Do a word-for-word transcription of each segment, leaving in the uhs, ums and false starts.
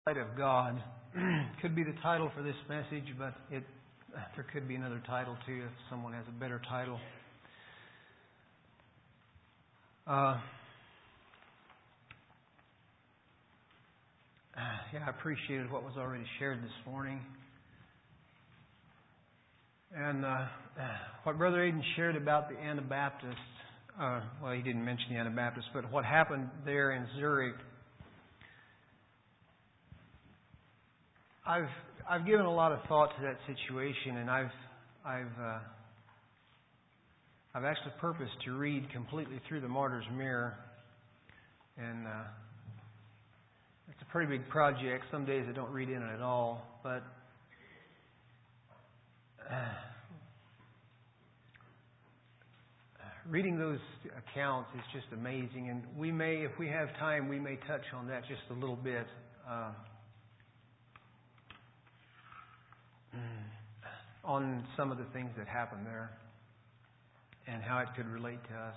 Light of God could be the title for this message, but it there could be another title too if someone has a better title. Uh, yeah, I appreciated what was already shared this morning. And uh, what Brother Aiden shared about the Anabaptists, uh, well, he didn't mention the Anabaptists, but what happened there in Zurich, I've I've given a lot of thought to that situation, and I've I've uh, I've actually purposed to read completely through the Martyr's Mirror, and uh, it's a pretty big project. Some days I don't read in it at all, but uh, reading those accounts is just amazing. And we may, if we have time, we may touch on that just a little bit. Uh, on some of the things that happened there and how it could relate to us.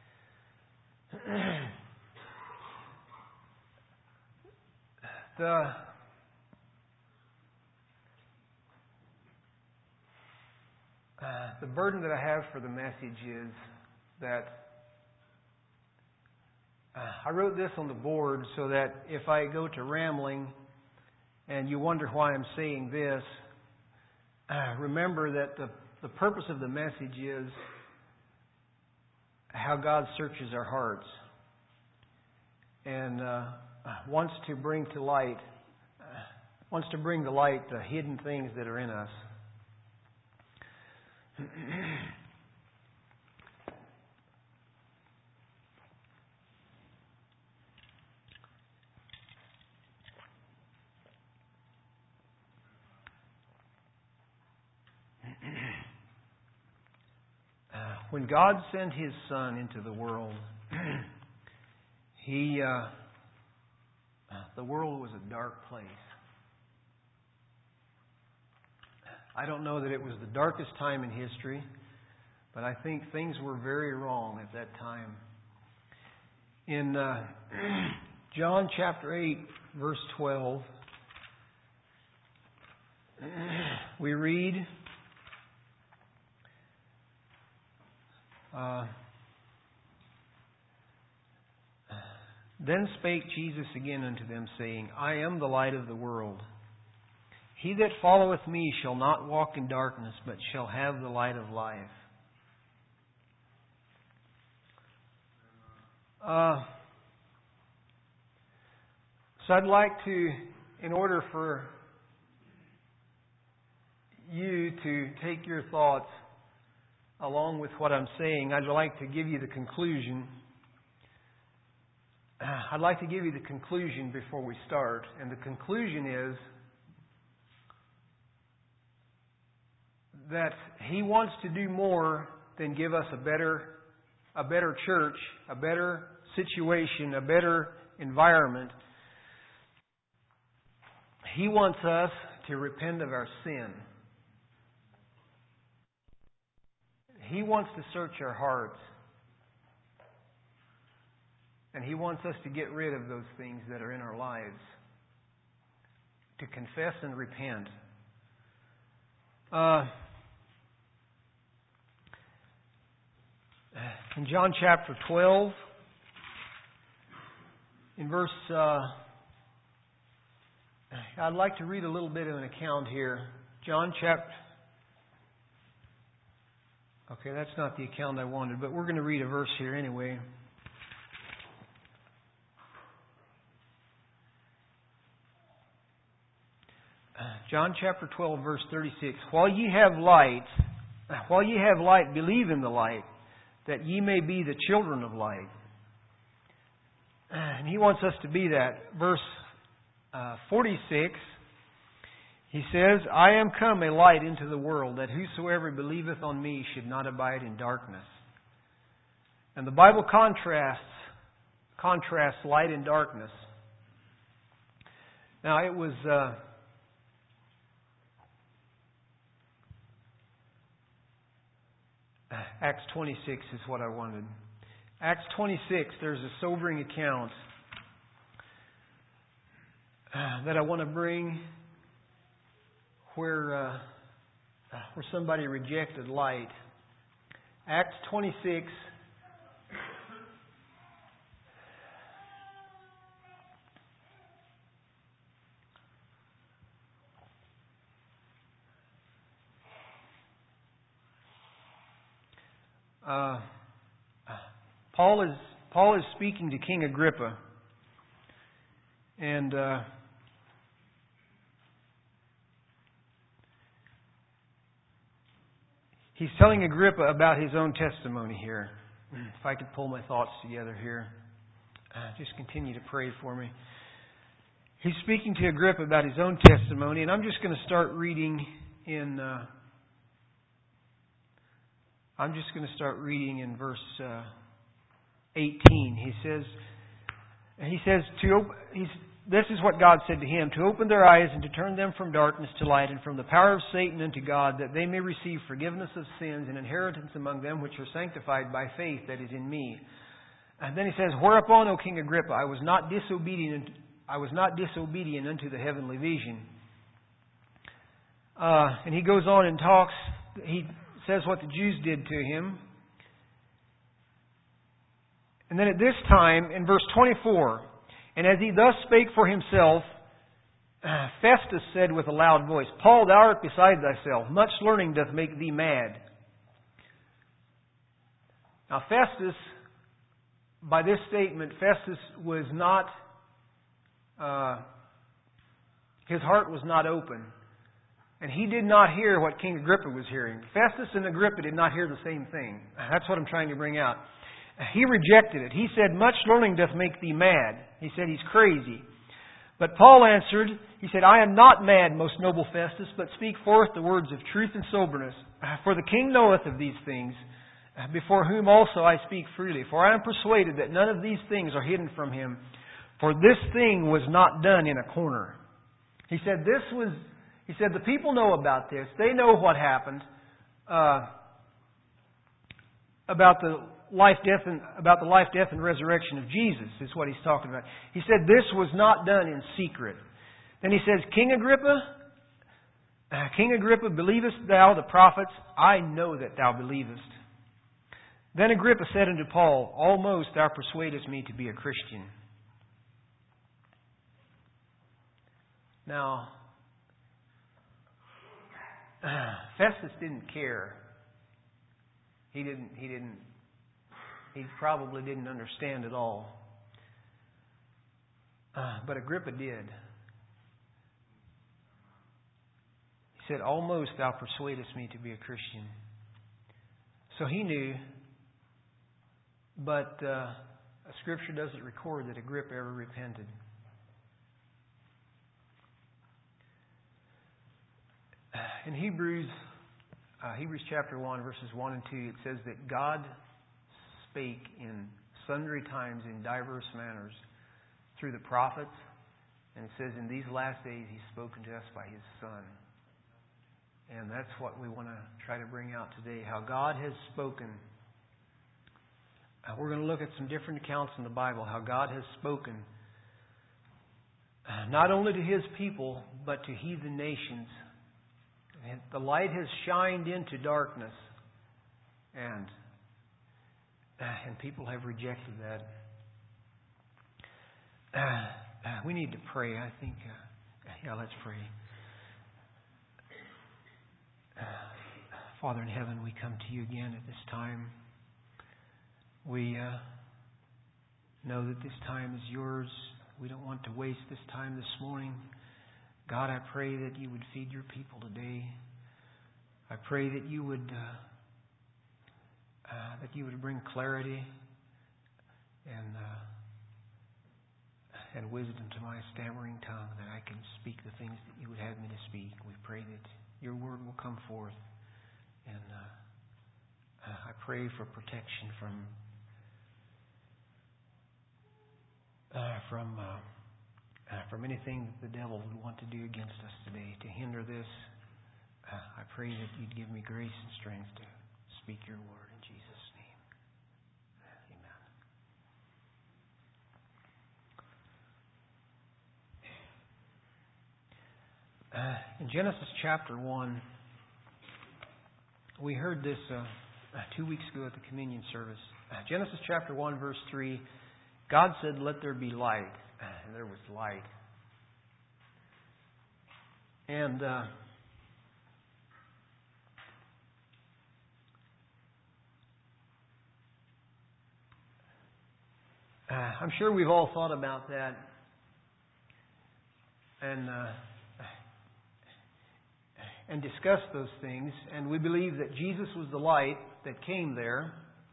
the uh, the burden that I have for the message is that uh, I wrote this on the board so that if I go to rambling and you wonder why I'm saying this, Uh, remember that the, the purpose of the message is how God searches our hearts and uh, wants to bring to light, uh, wants to bring to light the hidden things that are in us. When God sent His Son into the world, He, uh, the world was a dark place. I don't know that it was the darkest time in history, but I think things were very wrong at that time. In uh, John chapter eight, verse twelve, we read, Uh, Then spake Jesus again unto them, saying, I am the light of the world. He that followeth me shall not walk in darkness, but shall have the light of life. Uh, so I'd like to, in order for you to take your thoughts along with what I'm saying, I'd like to give you the conclusion. I'd like to give you the conclusion before we start. And the conclusion is that He wants to do more than give us a better, a better church, a better situation, a better environment. He wants us to repent of our sin. He wants to search our hearts. And He wants us to get rid of those things that are in our lives. To confess and repent. Uh, in John chapter twelve, in verse... Uh, I'd like to read a little bit of an account here. John chapter... Okay, that's not the account I wanted, but we're going to read a verse here anyway. John chapter twelve, verse thirty-six. While ye have light, while ye have light, believe in the light, that ye may be the children of light. And He wants us to be that. Verse uh, forty-six. He says, I am come a light into the world, that whosoever believeth on me should not abide in darkness. And the Bible contrasts contrasts light and darkness. Now it was uh, Acts twenty-six is what I wanted. Acts twenty-six, there's a sobering account uh, that I want to bring where uh, where somebody rejected light. Acts twenty-six. Uh, Paul is Paul is speaking to King Agrippa, and uh, he's telling Agrippa about his own testimony here. If I could pull my thoughts together here, uh, just continue to pray for me. He's speaking to Agrippa about his own testimony, and I'm just going to start reading in. Uh, I'm just going to start reading in verse uh, eighteen. He says, he says to op- he's, this is what God said to him: to open their eyes and to turn them from darkness to light, and from the power of Satan unto God, that they may receive forgiveness of sins and inheritance among them which are sanctified by faith that is in me. And then he says, whereupon, O King Agrippa, I was not disobedient. I was not disobedient unto the heavenly vision. Uh, and he goes on and talks. He says what the Jews did to him. And then at this time, in verse twenty-four, and as he thus spake for himself, Festus said with a loud voice, Paul, thou art beside thyself. Much learning doth make thee mad. Now Festus, by this statement, Festus was not, uh, his heart was not open. And he did not hear what King Agrippa was hearing. Festus and Agrippa did not hear the same thing. That's what I'm trying to bring out. He rejected it. He said, much learning doth make thee mad. He said he's crazy. But Paul answered, he said, I am not mad, most noble Festus, but speak forth the words of truth and soberness. For the king knoweth of these things, before whom also I speak freely. For I am persuaded that none of these things are hidden from him. For this thing was not done in a corner. He said, this was... He said, the people know about this. They know what happened uh, about the life, death, and about the life, death, and resurrection of Jesus. Is what he's talking about. He said, this was not done in secret. Then he says, King Agrippa, uh, King Agrippa, believest thou the prophets? I know that thou believest. Then Agrippa said unto Paul, almost thou persuadest me to be a Christian. Now, Uh, Festus didn't care. He didn't. He didn't. He probably didn't understand at all. Uh, but Agrippa did. He said, "Almost thou persuadest me to be a Christian." So he knew. But uh, Scripture doesn't record that Agrippa ever repented. In Hebrews, uh, Hebrews chapter one, verses one and two, it says that God spake in sundry times in diverse manners through the prophets. And it says in these last days He's spoken to us by His Son. And that's what we want to try to bring out today, how God has spoken. Uh, we're going to look at some different accounts in the Bible, how God has spoken uh, not only to His people, but to heathen nations. And the light has shined into darkness, and and people have rejected that. Uh, we need to pray. I think. Uh, yeah, let's pray. Uh, Father in heaven, we come to You again at this time. We uh, know that this time is Yours. We don't want to waste this time this morning. God, I pray that You would feed Your people today. I pray that You would uh, uh, that You would bring clarity and uh, and wisdom to my stammering tongue, that I can speak the things that You would have me to speak. We pray that Your word will come forth, and uh, I pray for protection from uh, from. Uh, Uh, from anything that the devil would want to do against us today to hinder this. Uh, I pray that You'd give me grace and strength to speak Your word in Jesus' name. Amen. Uh, in Genesis chapter one, we heard this uh, two weeks ago at the communion service. Uh, Genesis chapter one, verse three, God said, "Let there be light." And there was light. And uh, uh, I'm sure we've all thought about that. And uh, and discussed those things. And we believe that Jesus was the light that came there.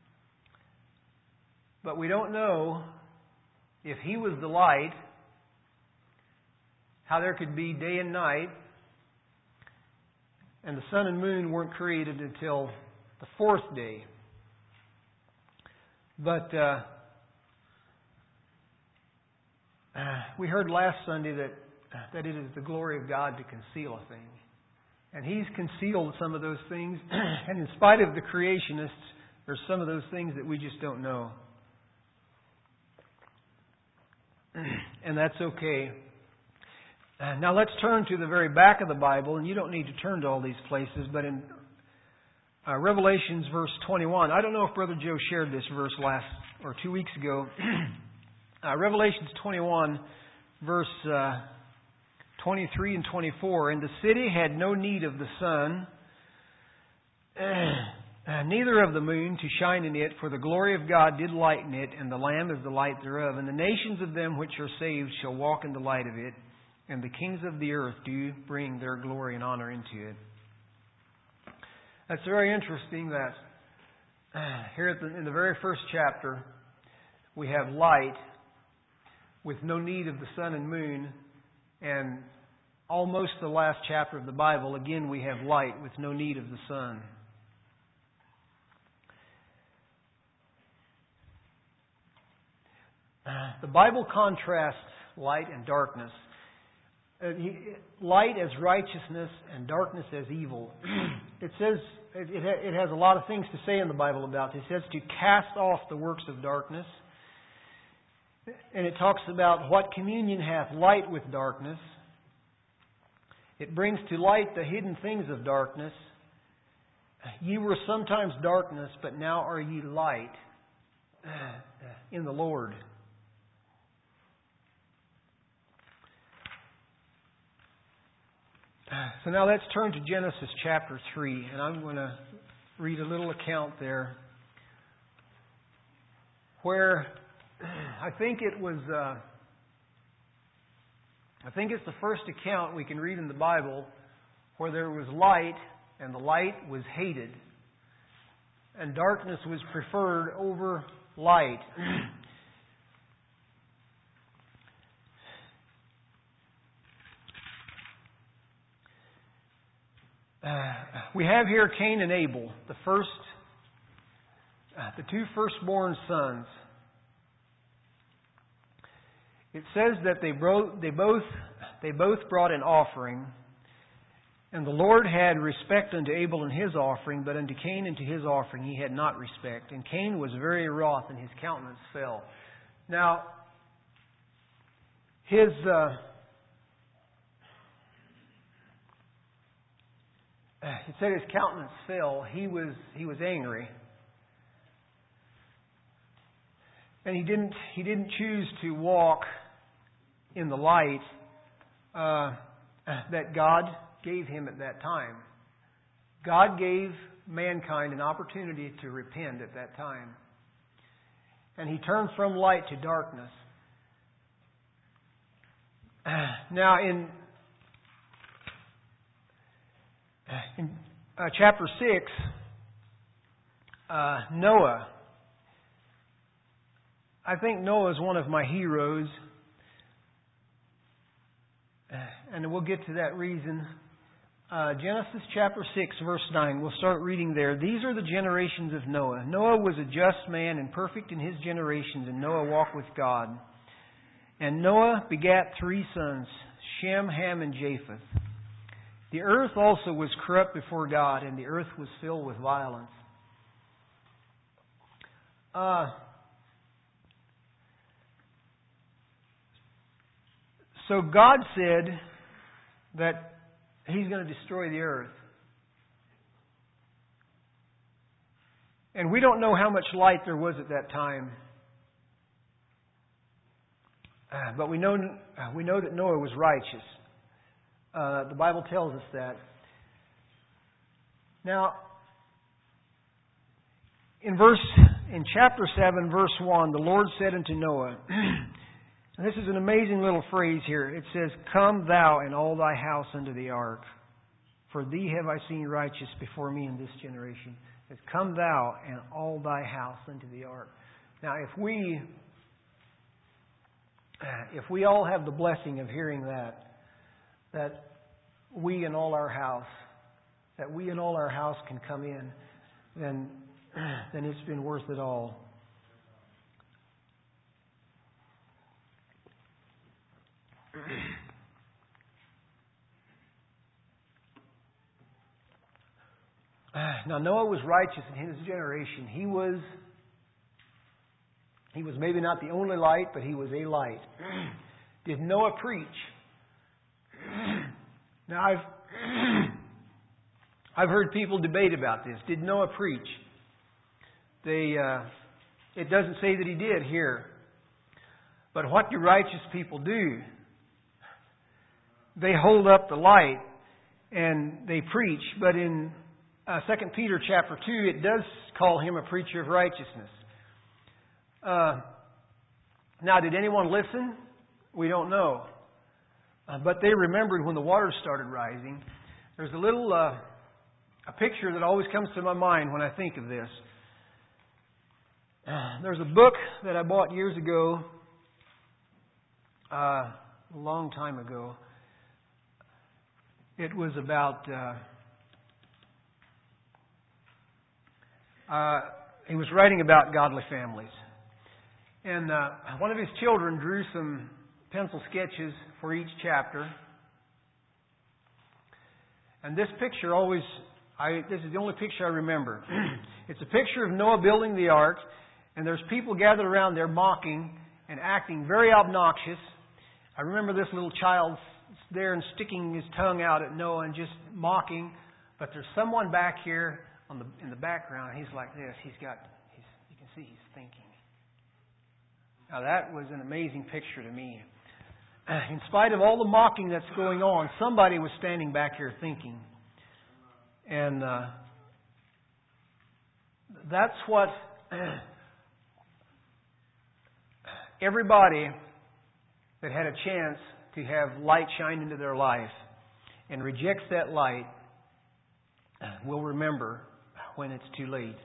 But we don't know if He was the light, how there could be day and night, and the sun and moon weren't created until the fourth day. But uh, uh, we heard last Sunday that that it is the glory of God to conceal a thing. And He's concealed some of those things. And in spite of the creationists, there's some of those things that we just don't know. And that's okay. Uh, now let's turn to the very back of the Bible, and you don't need to turn to all these places, but in uh, Revelations verse twenty-one, I don't know if Brother Joe shared this verse last or two weeks ago. uh, Revelations twenty-one, verse uh, twenty-three and twenty-four, "And the city had no need of the sun, Uh, neither of the moon to shine in it, for the glory of God did lighten it, and the Lamb is the light thereof. And the nations of them which are saved shall walk in the light of it, and the kings of the earth do bring their glory and honor into it." That's very interesting that uh, here at the, in the very first chapter, we have light with no need of the sun and moon, and almost the last chapter of the Bible, again we have light with no need of the sun. The Bible contrasts light and darkness. Uh, light as righteousness and darkness as evil. It says, it, it has a lot of things to say in the Bible about this. It says to cast off the works of darkness. And it talks about what communion hath light with darkness. It brings to light the hidden things of darkness. Ye were sometimes darkness, but now are ye light in the Lord. So now let's turn to Genesis chapter three, and I'm going to read a little account there where I think it was, uh, I think it's the first account we can read in the Bible where there was light and the light was hated and darkness was preferred over light. Uh, we have here Cain and Abel, the first, uh, the two firstborn sons. It says that they bro- they both they both brought an offering, and the Lord had respect unto Abel and his offering, but unto Cain and to his offering he had not respect. And Cain was very wroth, and his countenance fell. Now, his uh, it said his countenance fell. He was he was angry, and he didn't he didn't choose to walk in the light uh, that God gave him at that time. God gave mankind an opportunity to repent at that time, and he turned from light to darkness. Now in In uh, chapter six, uh, Noah. I think Noah is one of my heroes. Uh, and we'll get to that reason. Uh, Genesis chapter six, verse nine. We'll start reading there. "These are the generations of Noah. Noah was a just man and perfect in his generations, and Noah walked with God. And Noah begat three sons, Shem, Ham, and Japheth. The earth also was corrupt before God, and the earth was filled with violence." Uh, so God said that He's going to destroy the earth. And we don't know how much light there was at that time. Uh, but we know we know that Noah was righteous. Uh, the Bible tells us that. Now, in verse in chapter seven, verse one, the Lord said unto Noah, and this is an amazing little phrase here. It says, "Come thou and all thy house unto the ark, for thee have I seen righteous before me in this generation." It says, "Come thou and all thy house unto the ark." Now, if we if we all have the blessing of hearing that, that we and all our house, that we and all our house can come in, then then it's been worth it all. Now, Noah was righteous in his generation. He was he was maybe not the only light, but he was a light. Did Noah preach? Now, I've I've heard people debate about this. Did Noah preach? They uh, it doesn't say that he did here. But what do righteous people do? They hold up the light and they preach. But in uh, Second Peter chapter two, it does call him a preacher of righteousness. Uh, now, did anyone listen? We don't know. Uh, but they remembered when the waters started rising. There's a little uh, a picture that always comes to my mind when I think of this. Uh, there's a book that I bought years ago, uh, a long time ago. It was about, uh, uh, he was writing about godly families. And uh, one of his children drew some pencil sketches for each chapter. And this picture always, I, this is the only picture I remember. It's a picture of Noah building the ark, and there's people gathered around there mocking and acting very obnoxious. I remember this little child there and sticking his tongue out at Noah and just mocking. But there's someone back here on the in the background. He's like this. He's got, he's, you can see he's thinking. Now that was an amazing picture to me. In spite of all the mocking that's going on, somebody was standing back here thinking. And uh, that's what everybody that had a chance to have light shine into their life and rejects that light will remember when it's too late.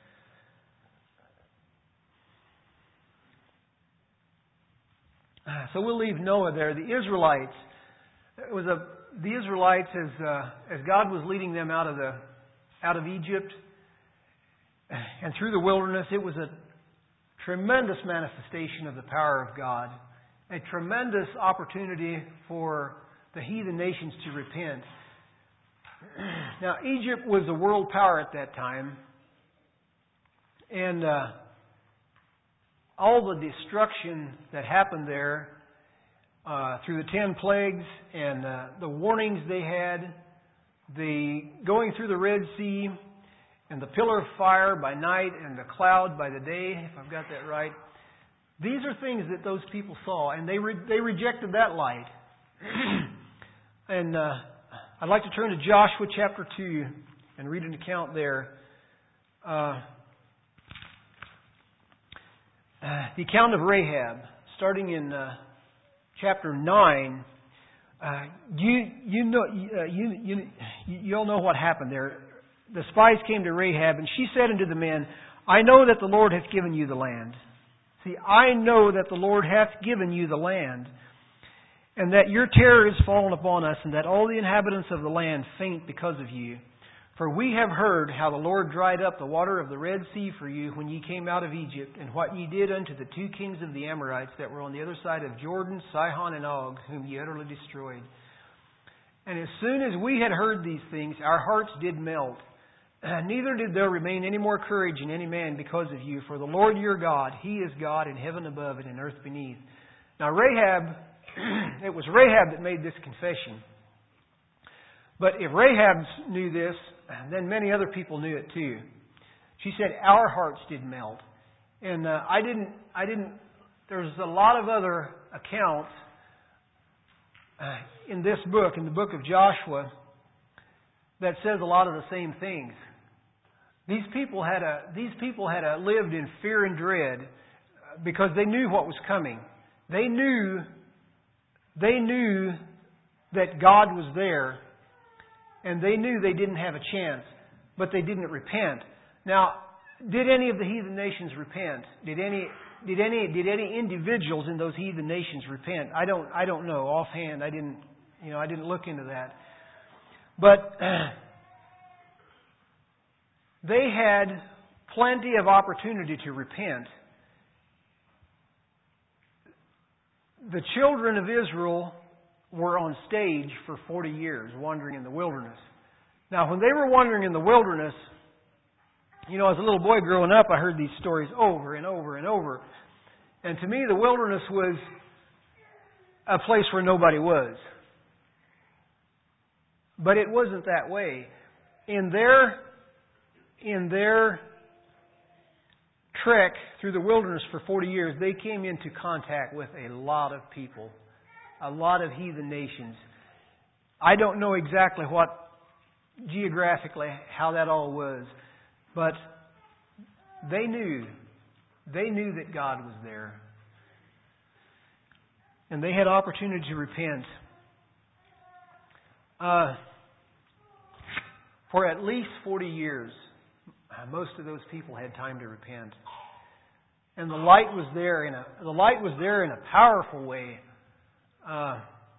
So we'll leave Noah there. The Israelites, it was a the Israelites as uh, as God was leading them out of the out of Egypt and through the wilderness. It was a tremendous manifestation of the power of God, a tremendous opportunity for the heathen nations to repent. Now, Egypt was a world power at that time, and uh, all the destruction that happened there uh, through the ten plagues and uh, the warnings they had, the going through the Red Sea and the pillar of fire by night and the cloud by the day, if I've got that right. These are things that those people saw, and they re- they rejected that light. and uh, I'd like to turn to Joshua chapter two and read an account there. Uh, Uh, the account of Rahab, starting in uh, chapter nine. Uh, you you know uh, you you you all know what happened there. The spies came to Rahab, and she said unto the men, "I know that the Lord hath given you the land. See, I know that the Lord hath given you the land, and that your terror is fallen upon us, and that all the inhabitants of the land faint because of you. For we have heard how the Lord dried up the water of the Red Sea for you when ye came out of Egypt, and what ye did unto the two kings of the Amorites that were on the other side of Jordan, Sihon and Og, whom ye utterly destroyed. And as soon as we had heard these things, our hearts did melt. Neither did there remain any more courage in any man because of you. For the Lord your God, He is God in heaven above and in earth beneath." Now Rahab, it was Rahab that made this confession. But if Rahab knew this, then many other people knew it too. She said, "Our hearts did melt." And uh, I didn't, I didn't, there's a lot of other accounts uh, in this book, in the book of Joshua, that says a lot of the same things. These people had a, these people had a, lived in fear and dread because they knew what was coming. They knew, they knew that God was there, and they knew they didn't have a chance, but they didn't repent. Now, did any of the heathen nations repent? Did any, did any, did any individuals in those heathen nations repent? I don't, I don't know offhand. I didn't, you know, I didn't look into that. But they had plenty of opportunity to repent. The children of Israel were on stage for forty years, wandering in the wilderness. Now, when they were wandering in the wilderness, you know, as a little boy growing up, I heard these stories over and over and over. And to me, the wilderness was a place where nobody was. But it wasn't that way. In their, in their trek through the wilderness for forty years, they came into contact with a lot of people, a lot of heathen nations. I don't know exactly what, geographically, how that all was. But they knew, they knew that God was there. And they had opportunity to repent. Uh, for at least forty years, most of those people had time to repent. And the light was there in a, the light was there in a powerful way. Uh,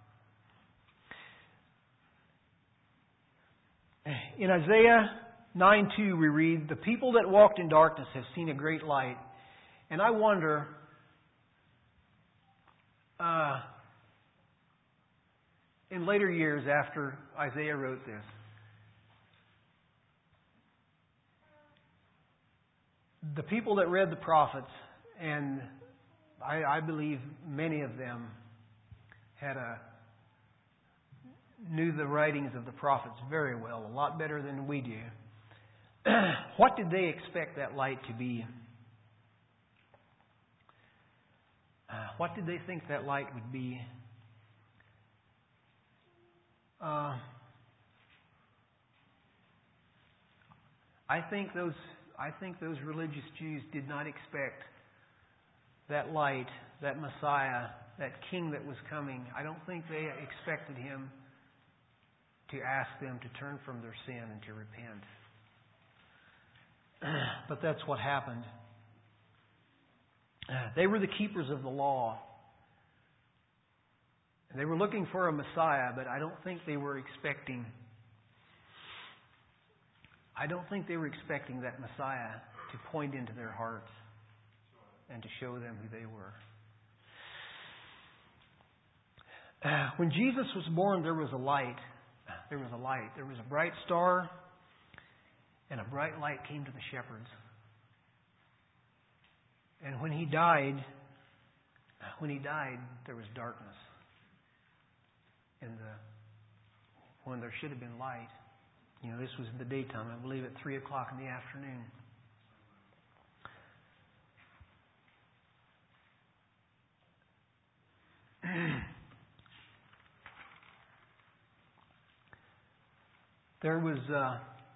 in Isaiah nine two we read, "The people that walked in darkness have seen a great light." And I wonder, uh, in later years after Isaiah wrote this, the people that read the prophets, and I, I believe many of them had a knew the writings of the prophets very well, a lot better than we do. What did they expect that light to be? Uh, what did they think that light would be? Uh, I think those I think those religious Jews did not expect that light, that Messiah, that King that was coming. I don't think they expected Him to ask them to turn from their sin and to repent. But that's what happened. They were the keepers of the law. They were looking for a Messiah, but I don't think they were expecting I don't think they were expecting that Messiah to point into their hearts and to show them who they were. When Jesus was born, there was a light. There was a light. There was a bright star, and a bright light came to the shepherds. And when he died, when he died, there was darkness in the when there should have been light. You know, this was in the daytime, I believe at three o'clock in the afternoon. There was, uh, uh,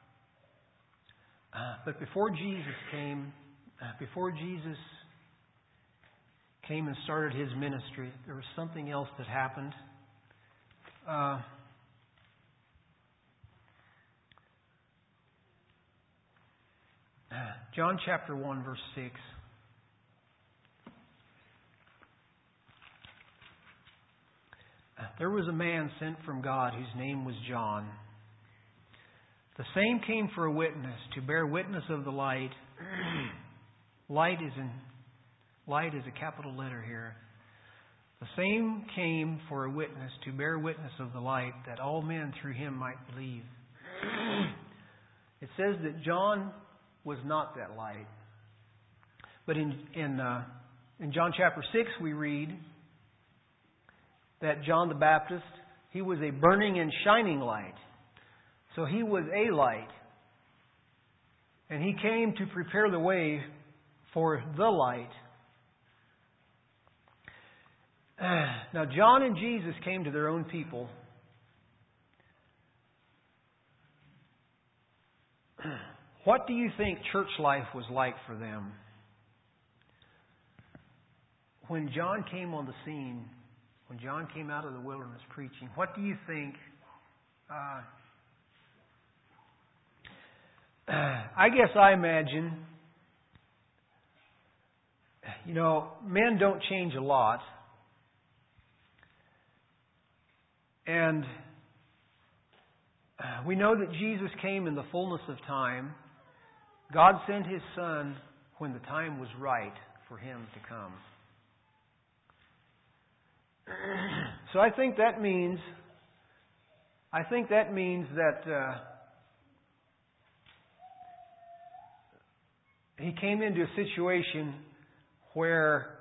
but before Jesus came, uh, before Jesus came and started His ministry, there was something else that happened. Uh, John chapter one, verse six. There was a man sent from God whose name was John. The same came for a witness, to bear witness of the light. Light is in light is a capital letter here. The same came for a witness, to bear witness of the light, that all men through him might believe. It says that John was not that light. But in in uh, in John chapter six we read that John the Baptist, he was a burning and shining light. So He was a light. And He came to prepare the way for the light. Now, John and Jesus came to their own people. What do you think church life was like for them? When John came on the scene, when John came out of the wilderness preaching, what do you think? Uh, I guess I imagine, you know, men don't change a lot. And we know that Jesus came in the fullness of time. God sent His Son when the time was right for Him to come. So I think that means, I think that means that uh, He came into a situation where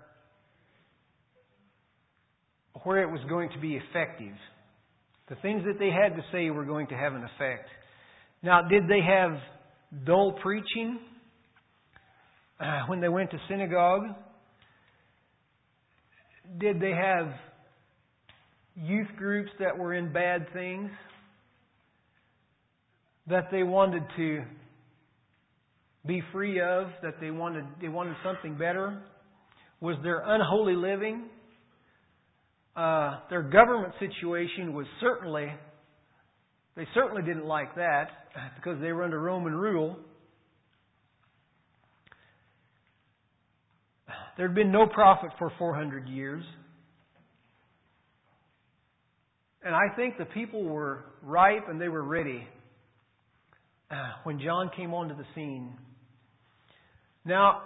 where it was going to be effective. The things that they had to say were going to have an effect. Now, did they have dull preaching uh, when they went to synagogue? Did they have youth groups that were in bad things that they wanted to be free of, that they wanted they wanted something better? Was there unholy living? Uh, their government situation was certainly, they certainly didn't like that because they were under Roman rule. There had been no prophet for four hundred years. And I think the people were ripe and they were ready when John came onto the scene. Now,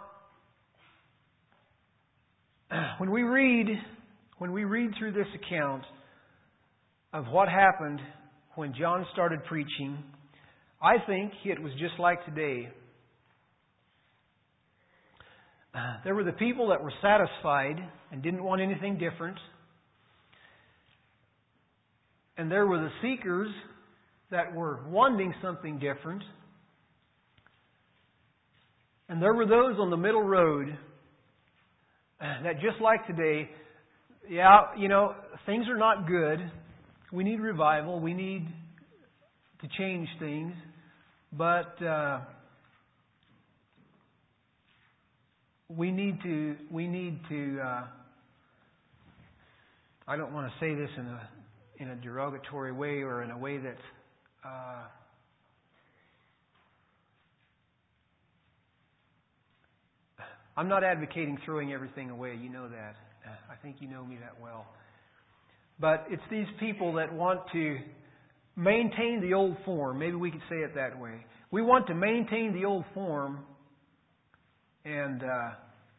when we read, when we read through this account of what happened when John started preaching, I think it was just like today. There were the people that were satisfied and didn't want anything different. And there were the seekers that were wanting something different. And there were those on the middle road that, just like today, yeah, you know, things are not good. We need revival. We need to change things. But uh, we need to, we need to, uh, I don't want to say this in a in a derogatory way or in a way that uh, I'm not advocating throwing everything away. You know that. I think you know me that well. But it's these people that want to maintain the old form. Maybe we could say it that way. We want to maintain the old form and uh,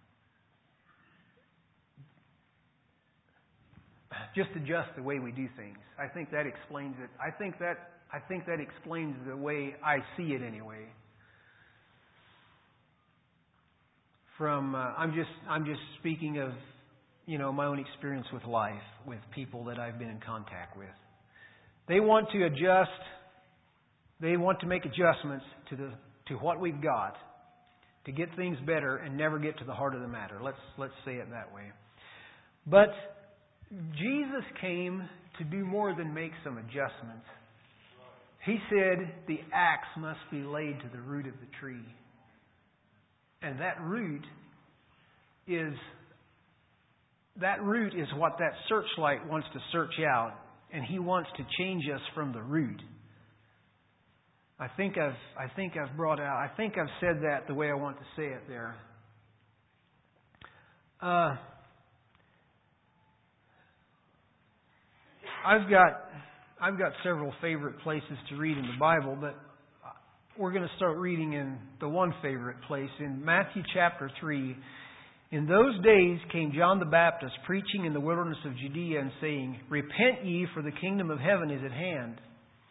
just adjust the way we do things. I think that explains it. I think that I think that explains the way I see it anyway. From uh, I'm just I'm just speaking of, you know, my own experience with life, with people that I've been in contact with. They want to adjust. They want to make adjustments to the to what we've got to get things better and never get to the heart of the matter. Let's let's say it that way. But Jesus came to do more than make some adjustments. He said the axe must be laid to the root of the tree. And that root is that root is what that searchlight wants to search out, and He wants to change us from the root. I think I've I think I've brought out I think I've said that the way I want to say it there. Uh I've got I've got several favorite places to read in the Bible, but we're going to start reading in the one favorite place in Matthew chapter three. In those days came John the Baptist preaching in the wilderness of Judea and saying, "Repent ye, for the kingdom of heaven is at hand."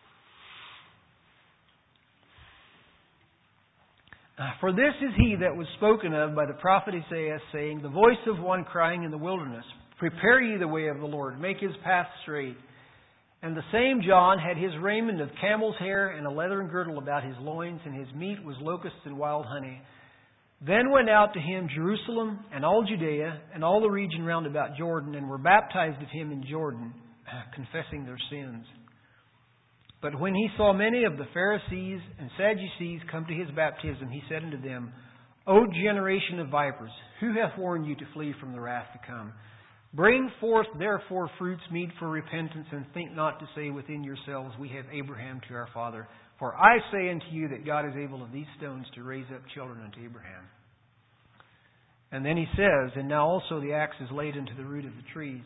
For this is he that was spoken of by the prophet Isaiah, saying, "The voice of one crying in the wilderness, prepare ye the way of the Lord, make His path straight. And the same John had his raiment of camel's hair and a leathern girdle about his loins, and his meat was locusts and wild honey. Then went out to him Jerusalem and all Judea and all the region round about Jordan, and were baptized of him in Jordan, confessing their sins. But when he saw many of the Pharisees and Sadducees come to his baptism, he said unto them, O generation of vipers, who hath warned you to flee from the wrath to come? Bring forth therefore fruits meet for repentance, and think not to say within yourselves, We have Abraham to our father. For I say unto you that God is able of these stones to raise up children unto Abraham. And then he says, And now also the axe is laid unto the root of the trees.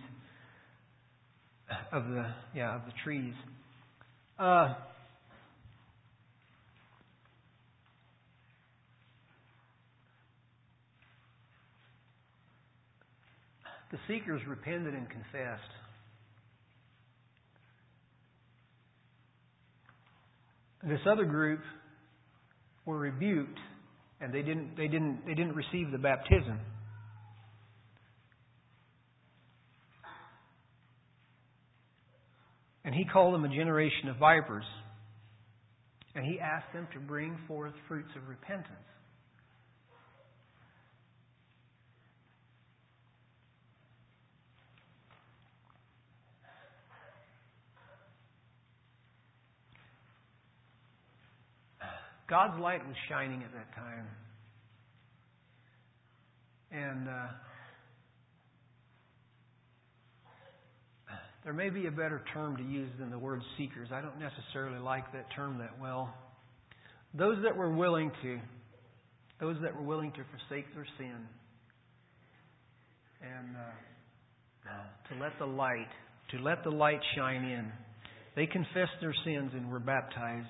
Of the yeah, of the trees. Uh The seekers repented and confessed. This other group were rebuked, and they didn't they didn't they didn't receive the baptism. And he called them a generation of vipers. And he asked them to bring forth fruits of repentance. God's light was shining at that time. And uh, there may be a better term to use than the word seekers. I don't necessarily like that term that well. Those that were willing to, those that were willing to forsake their sin and uh, to let the light, to let the light shine in. They confessed their sins and were baptized.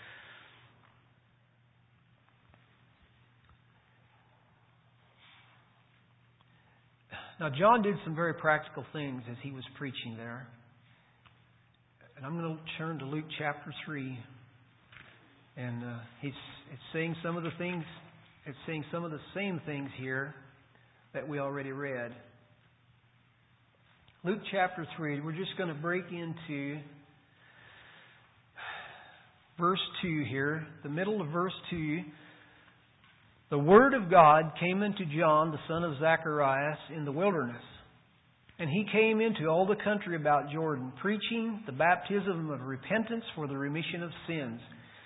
Now, John did some very practical things as he was preaching there. And I'm going to turn to Luke chapter three. And uh, he's it's saying some of the things, it's saying some of the same things here that we already read. Luke chapter three, we're just going to break into verse two here, the middle of verse two. The word of God came unto John, the son of Zacharias, in the wilderness. And he came into all the country about Jordan, preaching the baptism of repentance for the remission of sins.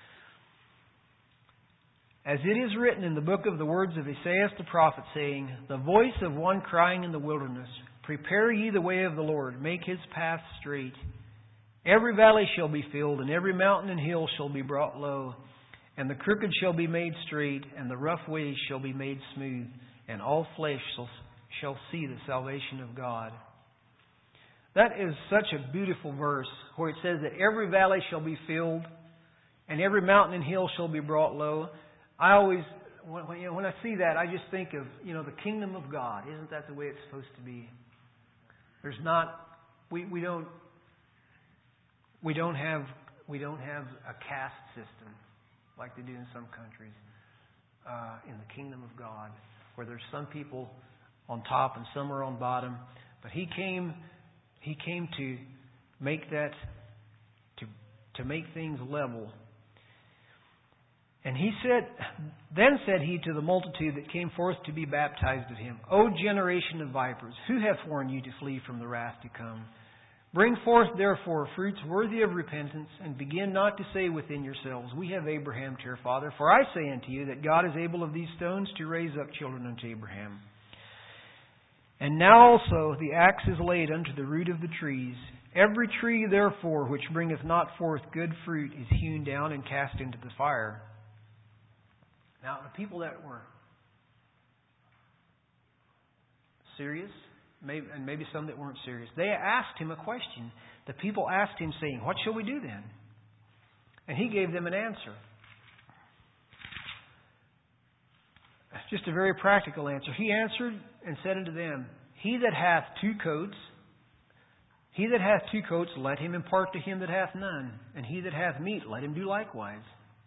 As it is written in the book of the words of Isaiah the prophet, saying, The voice of one crying in the wilderness, Prepare ye the way of the Lord, make his path straight. Every valley shall be filled, and every mountain and hill shall be brought low. And the crooked shall be made straight, and the rough ways shall be made smooth, and all flesh shall, shall see the salvation of God. That is such a beautiful verse, where it says that every valley shall be filled, and every mountain and hill shall be brought low. I always, when, you know, when I see that, I just think of, you know, the kingdom of God. Isn't that the way it's supposed to be? There's not, we, we don't, we don't have, we don't have a caste system like they do in some countries, uh, in the kingdom of God, where there's some people on top and some are on bottom. But He came, He came to make that, to to make things level. And He said, then said He to the multitude that came forth to be baptized of Him, O generation of vipers, who hath warned you to flee from the wrath to come? Bring forth, therefore, fruits worthy of repentance, and begin not to say within yourselves, We have Abraham to our father. For I say unto you that God is able of these stones to raise up children unto Abraham. And now also the axe is laid unto the root of the trees. Every tree, therefore, which bringeth not forth good fruit is hewn down and cast into the fire. Now, the people that were serious, maybe, and maybe some that weren't serious, they asked Him a question. The people asked Him, saying, What shall we do then? And He gave them an answer. Just a very practical answer. He answered and said unto them, He that hath two coats, he that hath two coats, let him impart to him that hath none. And he that hath meat, let him do likewise.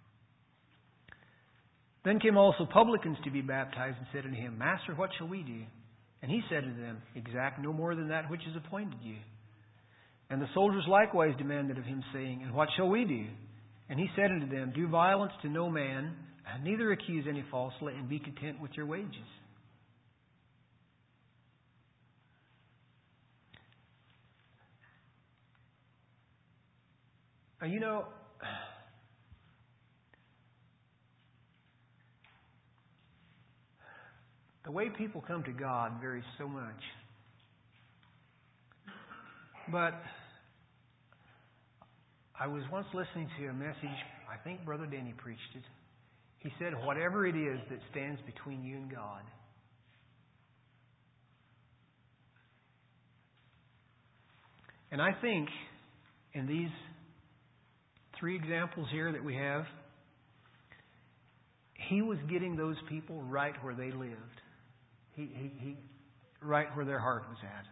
Then came also publicans to be baptized, and said unto Him, Master, what shall we do? And He said unto them, Exact no more than that which is appointed you. And the soldiers likewise demanded of him, saying, And what shall we do? And he said unto them, Do violence to no man, and neither accuse any falsely, and be content with your wages. Now, you know, the way people come to God varies so much. But I was once listening to a message, I think Brother Denny preached it. He said, whatever it is that stands between you and God, and I think in these three examples here that we have, he was getting those people right where they lived. He, he, he, right where their heart was at.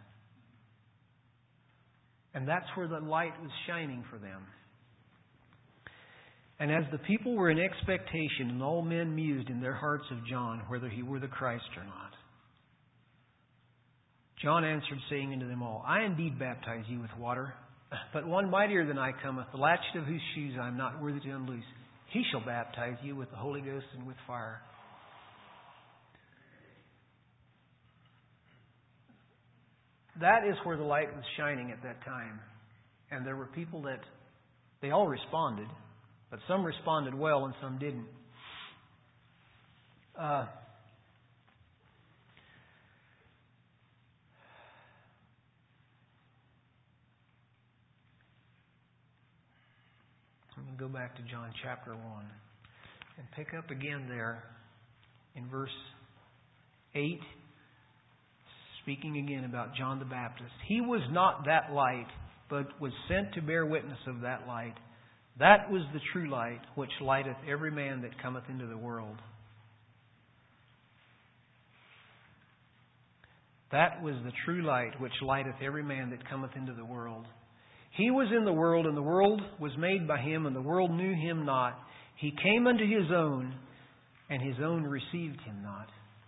And that's where the light was shining for them. And as the people were in expectation, and all men mused in their hearts of John, whether he were the Christ or not, John answered, saying unto them all, I indeed baptize you with water, but one mightier than I cometh, the latchet of whose shoes I am not worthy to unloose. He shall baptize you with the Holy Ghost and with fire. That is where the light was shining at that time. And there were people that, they all responded, but some responded well and some didn't. Uh, I'm going to go back to John chapter one and pick up again there in verse eight. Speaking again about John the Baptist. He was not that light, but was sent to bear witness of that light. That was the true light, which lighteth every man that cometh into the world. That was the true light, which lighteth every man that cometh into the world. He was in the world, and the world was made by Him, and the world knew Him not. He came unto His own, and His own received Him not.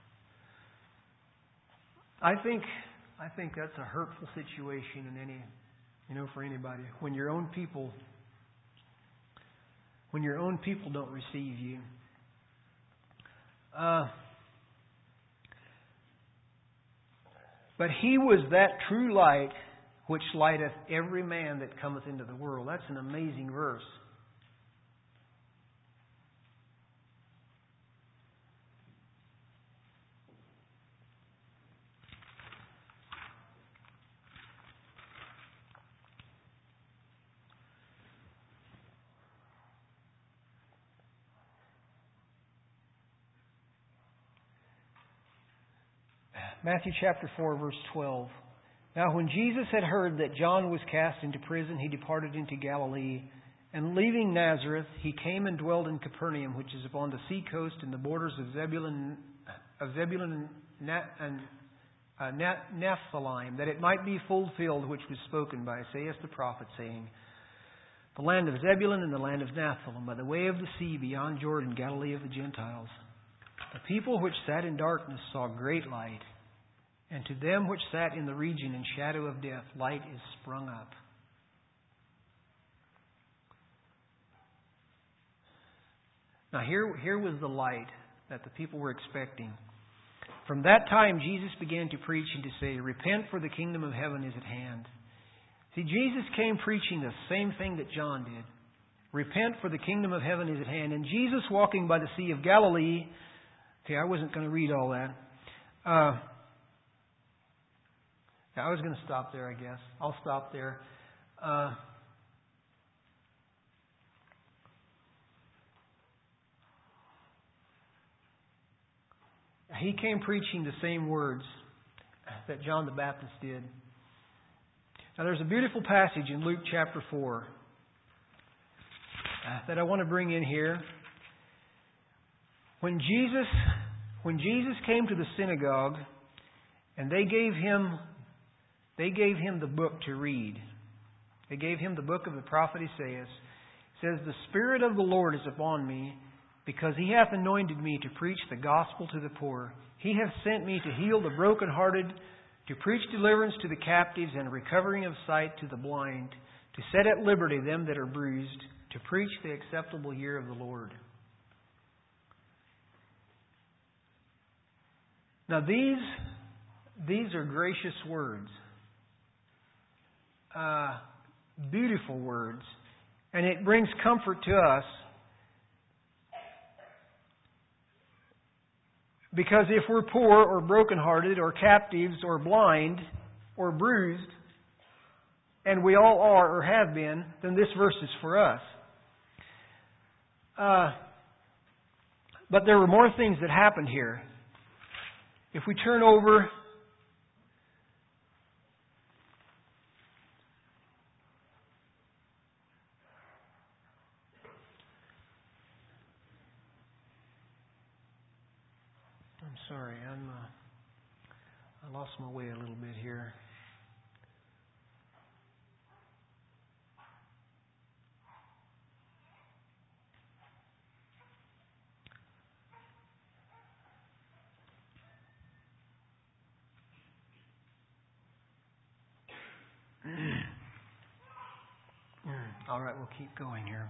I think I think that's a hurtful situation in any, you know, for anybody. When your own people, when your own people don't receive you. Uh, but He was that true light which lighteth every man that cometh into the world. That's an amazing verse. Matthew chapter four, verse twelve. Now when Jesus had heard that John was cast into prison, He departed into Galilee. And leaving Nazareth, He came and dwelt in Capernaum, which is upon the sea coast in the borders of Zebulun, of Zebulun and uh, Nephthalim, that it might be fulfilled which was spoken by Isaiah the prophet, saying, The land of Zebulun and the land of Nephthalim, by the way of the sea beyond Jordan, Galilee of the Gentiles. The people which sat in darkness saw great light. And to them which sat in the region and shadow of death, light is sprung up. Now here, here was the light that the people were expecting. From that time Jesus began to preach and to say, Repent, for the kingdom of heaven is at hand. See, Jesus came preaching the same thing that John did. Repent, for the kingdom of heaven is at hand. And Jesus, walking by the Sea of Galilee... Okay, I wasn't going to read all that. Uh, I was going to stop there, I guess. I'll stop there. Uh, he came preaching the same words that John the Baptist did. Now, there's a beautiful passage in Luke chapter four uh, that I want to bring in here. When Jesus, when Jesus came to the synagogue, and they gave him, they gave him the book to read. They gave him the book of the prophet Isaiah. It says, The Spirit of the Lord is upon me, because He hath anointed me to preach the gospel to the poor. He hath sent me to heal the brokenhearted, to to preach deliverance to the captives and recovering of sight to the blind, to set at liberty them that are bruised, to preach the acceptable year of the Lord. Now these, these are gracious words. Uh, beautiful words. And it brings comfort to us. Because if we're poor or brokenhearted or captives or blind or bruised, and we all are or have been, then this verse is for us. Uh, but there were more things that happened here. If we turn over I'm sorry, I'm uh, I lost my way a little bit here. All right, we'll keep going here.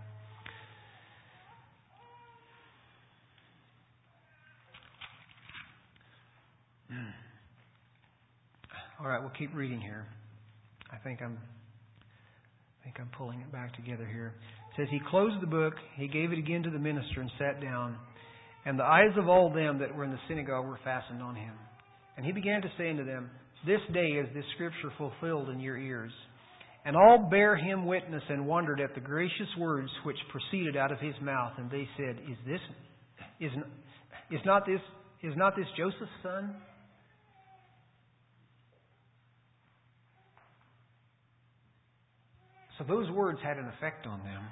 All right, we'll keep reading here. I think I'm I think I'm pulling it back together here. It says, he closed the book, he gave it again to the minister and sat down, and the eyes of all them that were in the synagogue were fastened on him. And he began to say unto them, this day is this scripture fulfilled in your ears. And all bare him witness and wondered at the gracious words which proceeded out of his mouth. And they said, Is this is is not this is not this Joseph's son? So those words had an effect on them.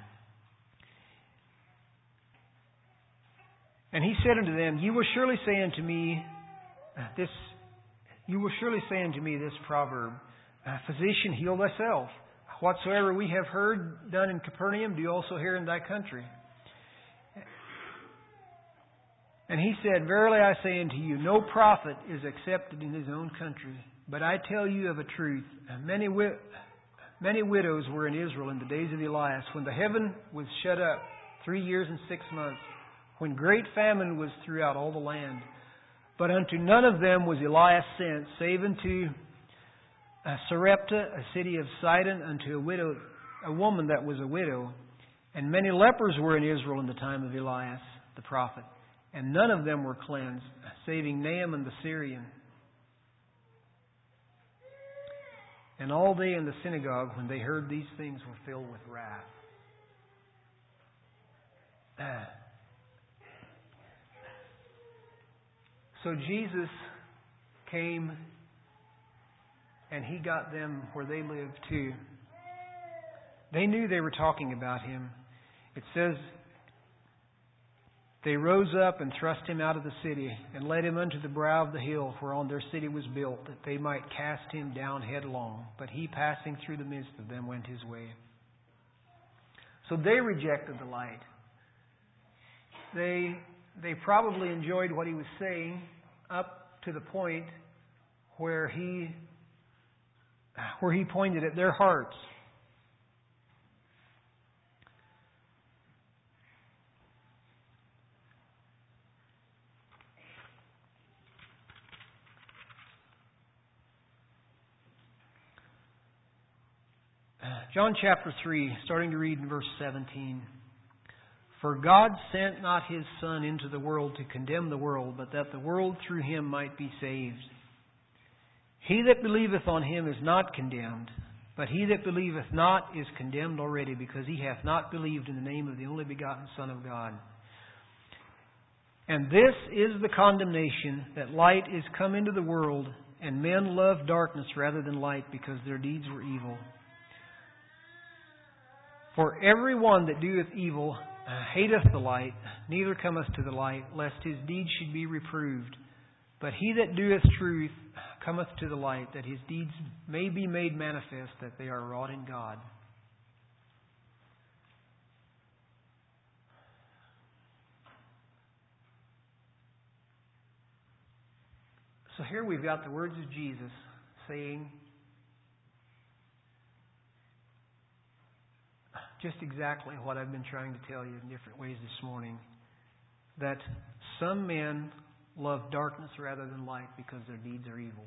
And he said unto them, You will surely say unto me this you will surely say unto me this proverb, Physician, heal thyself. Whatsoever we have heard done in Capernaum, do also here in thy country. And he said, Verily I say unto you, no prophet is accepted in his own country. But I tell you of a truth, many wi- many widows were in Israel in the days of Elias, when the heaven was shut up three years and six months, when great famine was throughout all the land. But unto none of them was Elias sent, save unto Uh, Sarepta, a city of Sidon, unto a widow, a woman that was a widow. And many lepers were in Israel in the time of Elias the prophet, and none of them were cleansed, saving Naaman the Syrian. And all they in the synagogue, when they heard these things, were filled with wrath. Uh, so Jesus came, and He got them where they lived too. They knew they were talking about Him. It says, they rose up and thrust Him out of the city, and led Him unto the brow of the hill whereon their city was built, that they might cast Him down headlong. But He, passing through the midst of them, went His way. So they rejected the light. They, they probably enjoyed what He was saying up to the point where He where He pointed at their hearts. John chapter three, starting to read in verse seventeen. For God sent not His Son into the world to condemn the world, but that the world through Him might be saved. He that believeth on Him is not condemned, but he that believeth not is condemned already, because he hath not believed in the name of the only begotten Son of God. And this is the condemnation, that light is come into the world, and men love darkness rather than light, because their deeds were evil. For every one that doeth evil uh, hateth the light, neither cometh to the light, lest his deeds should be reproved. But he that doeth truth cometh to the light, that his deeds may be made manifest, that they are wrought in God. So here we've got the words of Jesus saying just exactly what I've been trying to tell you in different ways this morning. That some men love darkness rather than light because their deeds are evil.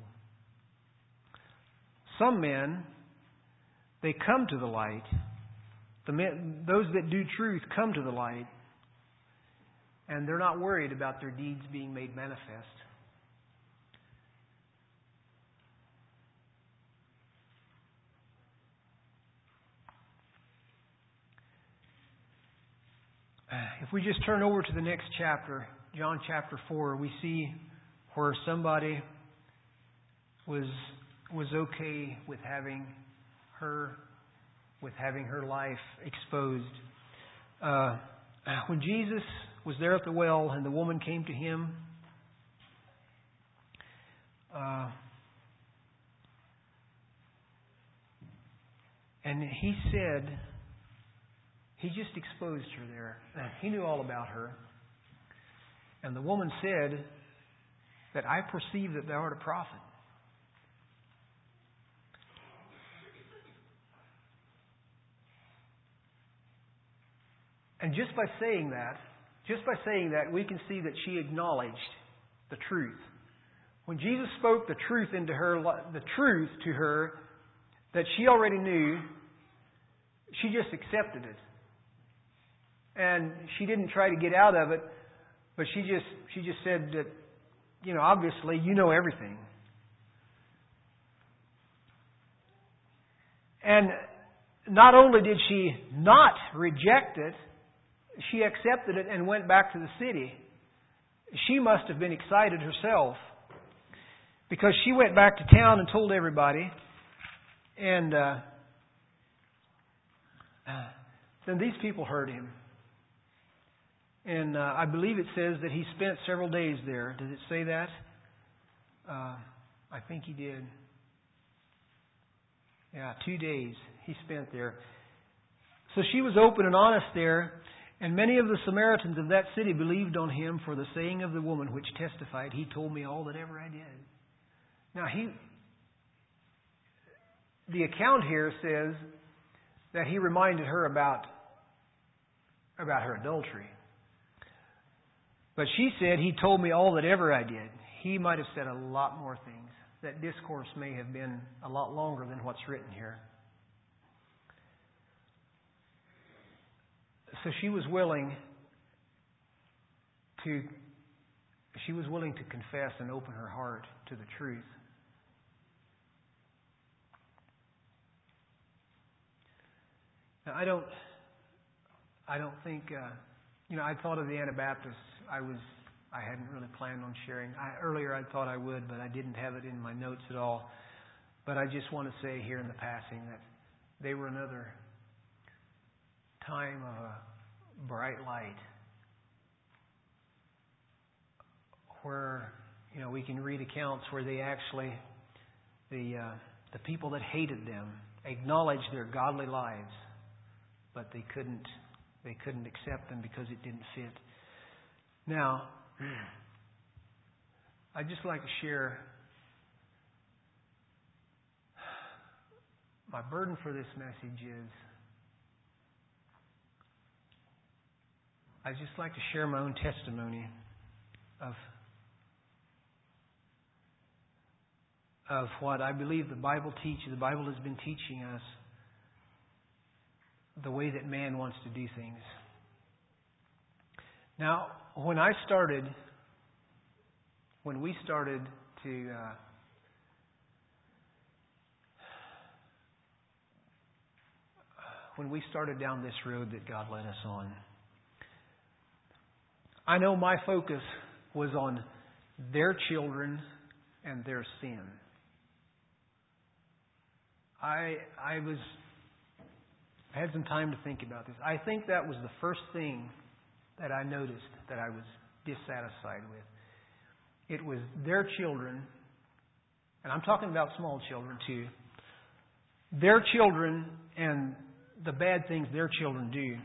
Some men, they come to the light. The men, those that do truth come to the light, and they're not worried about their deeds being made manifest. If we just turn over to the next chapter, John chapter four, we see where somebody was was okay with having her with having her life exposed. Uh, when Jesus was there at the well and the woman came to him, uh, and he said, he just exposed her there. He knew all about her. And the woman said that I perceive that thou art a prophet. And just by saying that, just by saying that, we can see that she acknowledged the truth. When Jesus spoke the truth into her, the truth to her that she already knew, she just accepted it. And she didn't try to get out of it, but she just she just said that, you know, obviously you know everything. And not only did she not reject it, she accepted it and went back to the city. She must have been excited herself, because she went back to town and told everybody. And uh, then these people heard him. And uh, I believe it says that he spent several days there. Does it say that? Uh, I think he did. Yeah, two days he spent there. So she was open and honest there. And many of the Samaritans of that city believed on him for the saying of the woman which testified, he told me all that ever I did. Now, he, the account here says that he reminded her about, about her adultery. But she said, he told me all that ever I did. He might have said a lot more things. That discourse may have been a lot longer than what's written here. So she was willing to, she was willing to confess and open her heart to the truth. Now, I don't, I don't think, uh, you know, I thought of the Anabaptists. I was, I hadn't really planned on sharing. I, earlier I thought I would, but I didn't have it in my notes at all. But I just want to say here in the passing that they were another time of a bright light where, you know, we can read accounts where they actually, the uh, the people that hated them acknowledged their godly lives, but they couldn't they couldn't accept them because it didn't fit. Now, I'd just like to share my burden for this message is I'd just like to share my own testimony of of what I believe the Bible teaches. The Bible has been teaching us the way that man wants to do things. Now, when I started, when we started to uh, when we started down this road that God led us on, I know my focus was on their children and their sin. I I was I had some time to think about this. I think that was the first thing that I noticed that I was dissatisfied with. It was their children, and I'm talking about small children too, their children and the bad things their children do.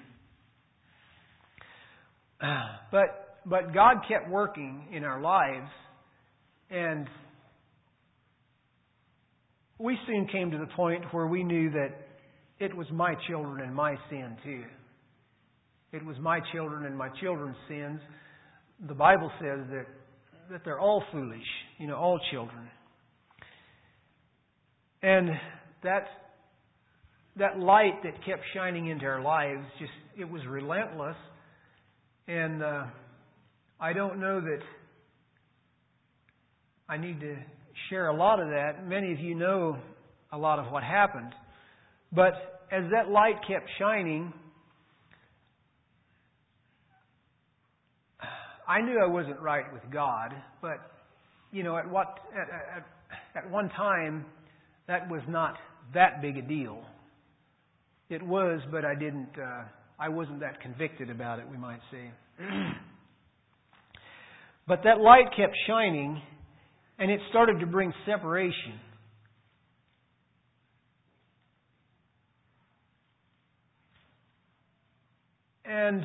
But but God kept working in our lives, and we soon came to the point where we knew that it was my children and my sin too. It was my children and my children's sins. The Bible says that, that they're all foolish, you know, all children. And that that light that kept shining into our lives, just it was relentless. And uh, I don't know that I need to share a lot of that. Many of you know a lot of what happened. But as that light kept shining, I knew I wasn't right with God. But, you know, at what at, at, at one time, that was not that big a deal. It was, but I didn't. Uh, I wasn't that convicted about it, we might say. But that light kept shining, and it started to bring separation. And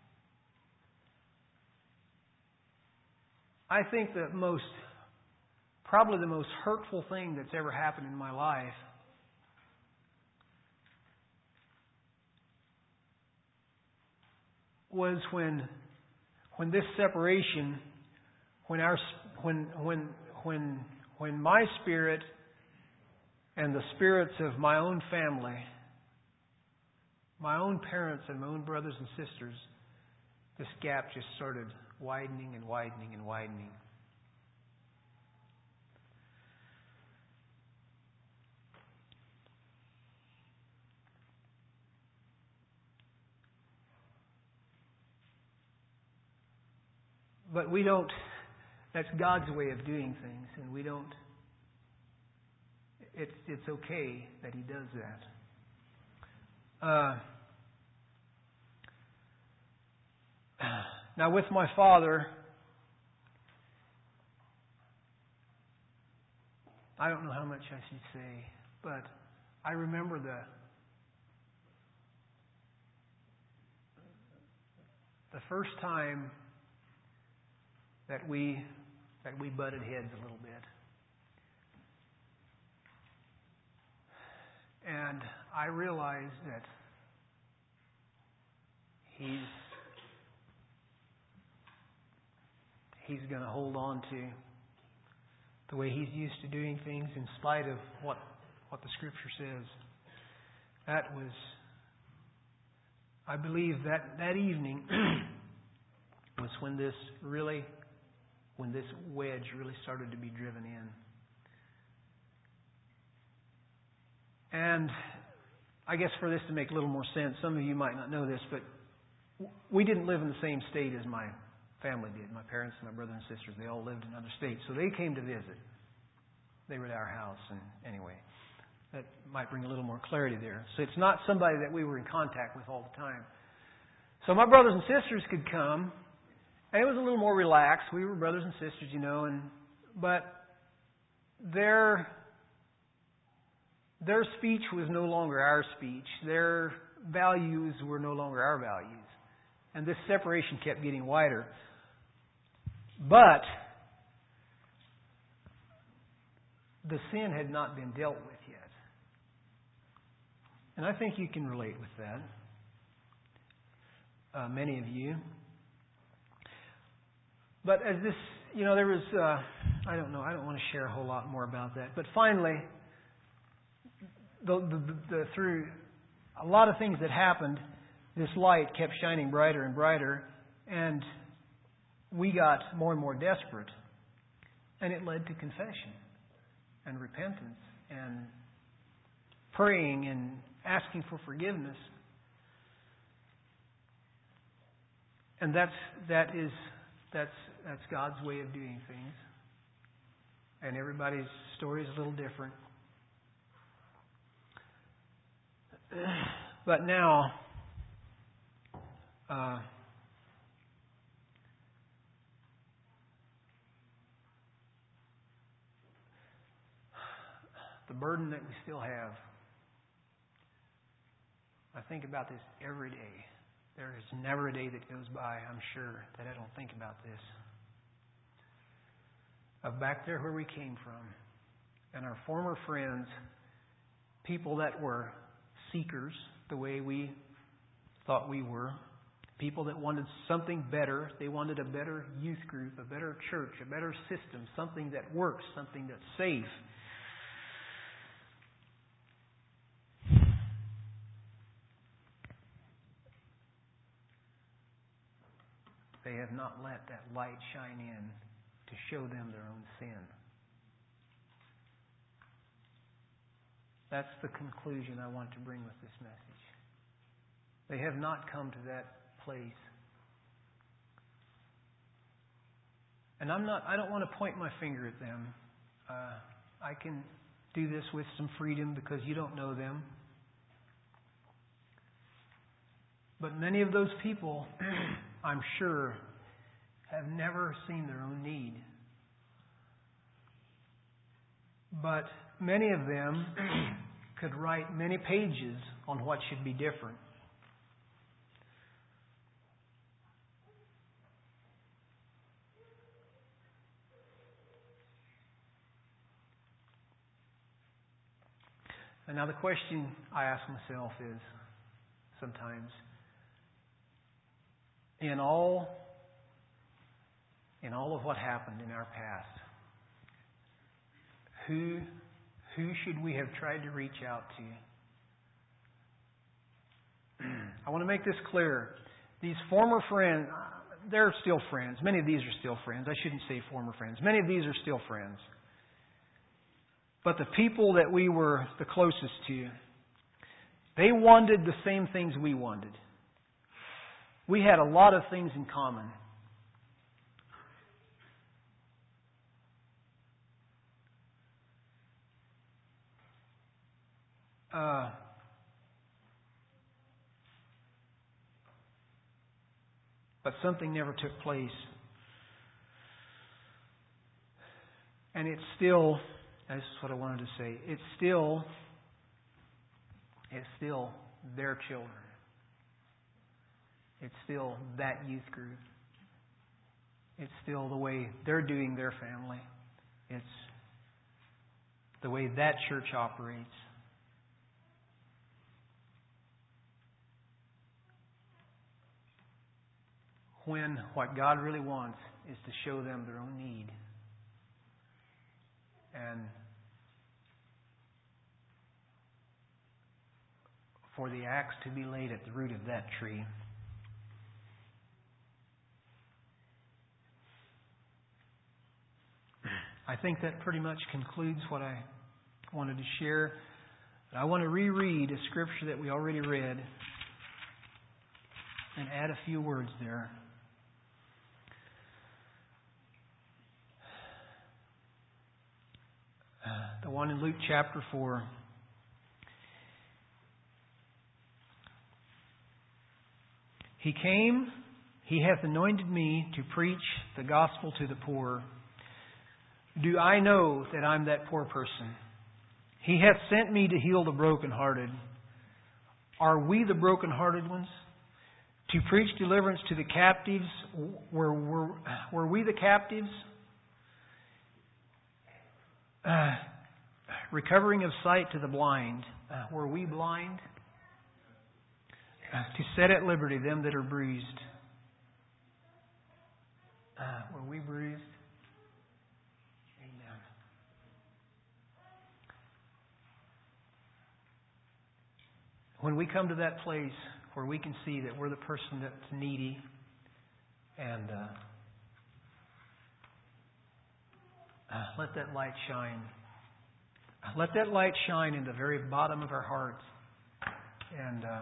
I think the most, probably the most hurtful thing that's ever happened in my life was when, when this separation, when our, when, when, when, when my spirit and the spirits of my own family, my own parents and my own brothers and sisters, this gap just started widening and widening and widening. But we don't, that's God's way of doing things, and we don't, it's, it's okay that He does that. Uh, now with my father, I don't know how much I should say, but I remember the the first time that we that we butted heads a little bit. And I realized that he's he's going to hold on to the way he's used to doing things in spite of what what the Scripture says. That was, I believe that that evening was when this really, when this wedge really started to be driven in. And I guess for this to make a little more sense, some of you might not know this, but we didn't live in the same state as my family did. My parents and my brother and sisters, they all lived in other states. So they came to visit. They were at our house. And anyway, that might bring a little more clarity there. So it's not somebody that we were in contact with all the time. So my brothers and sisters could come, and it was a little more relaxed. We were brothers and sisters, you know, and but their their speech was no longer our speech. Their values were no longer our values. And this separation kept getting wider. But the sin had not been dealt with yet. And I think you can relate with that. Uh, many of you. But as this, you know, there was, uh, I don't know, I don't want to share a whole lot more about that. But finally, the, the, the, through a lot of things that happened, this light kept shining brighter and brighter, and we got more and more desperate. And it led to confession and repentance and praying and asking for forgiveness. And that's that is that's that's God's way of doing things. And everybody's story is a little different. But now uh, the burden that we still have, I think about this every day. There is never a day that goes by, I'm sure, that I don't think about this. Of back there where we came from, and our former friends, people that were seekers the way we thought we were, people that wanted something better. They wanted a better youth group, a better church, a better system, something that works, something that's safe. They have not let that light shine in to show them their own sin. That's the conclusion I want to bring with this message. They have not come to that place. And I'm not, I don't want to point my finger at them. Uh, I can do this with some freedom because you don't know them. But many of those people, I'm sure, have never seen their own need. But many of them could write many pages on what should be different. And now the question I ask myself is, sometimes, in all, in all of what happened in our past, who, who should we have tried to reach out to? I want to make this clear. These former friends, they're still friends. Many of these are still friends. I shouldn't say former friends. Many of these are still friends. But the people that we were the closest to, they wanted the same things we wanted. We had a lot of things in common. Uh, but something never took place. And it's still, that's what I wanted to say, it's still, it's still their children. It's still that youth group. It's still the way they're doing their family. It's the way that church operates. When what God really wants is to show them their own need. And for the axe to be laid at the root of that tree. I think that pretty much concludes what I wanted to share. But I want to reread a scripture that we already read and add a few words there. Uh, the one in Luke chapter four. He came, He hath anointed me to preach the gospel to the poor. Do I know that I'm that poor person? He hath sent me to heal the brokenhearted. Are we the brokenhearted ones? To preach deliverance to the captives. Were, were, were we the captives? Uh, recovering of sight to the blind. Uh, were we blind? Uh, to set at liberty them that are bruised. Uh, were we bruised? Amen. When we come to that place where we can see that we're the person that's needy and uh, uh, let that light shine. Let that light shine in the very bottom of our hearts. And uh,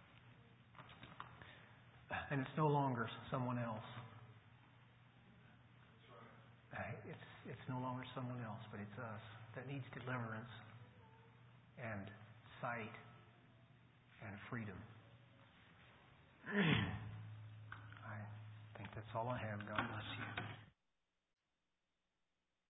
and it's no longer someone else. Uh, it's it's no longer someone else, but it's us that needs deliverance and sight and freedom. I think that's all I have. God bless you.